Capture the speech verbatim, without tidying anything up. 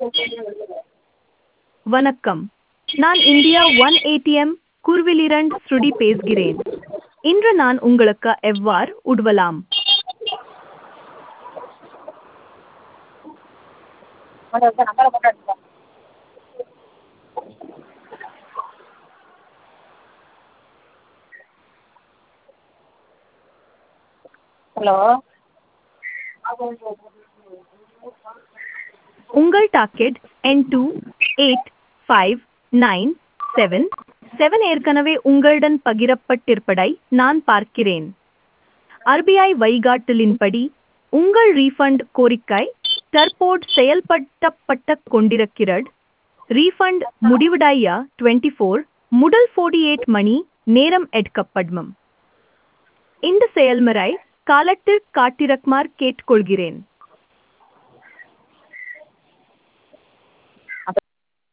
வணக்கம். நான் India one ATM குர்விலிரண்ட் ஸ்ருடி பேசுகிறேன். இன்று நான் உங்களுக்கு எவ்வாறு உதவலாம்? ஹலோ. உங்கள் டாக்கெட் எண் two eight five nine seven seven ஏற்கனவே உங்களுடன் பகிரப்பட்டிருப்பதை நான் பார்க்கிறேன். ஆர்பிஐ வழிகாட்டலின்படி உங்கள் ரீஃபண்ட் கோரிக்கை தற்போது செயல்படுத்தப்பட்டு கொண்டிருக்கிறது. ரீஃபண்ட் முடிவடைய டுவெண்ட்டி ஃபோர் முதல் ஃபோர்ட்டி எயிட் மணி நேரம் எடுக்கப்படும். இந்த செயல்முறை காலத்திற்கு காத்திருக்குமாறு கேட்டுக்கொள்கிறேன்.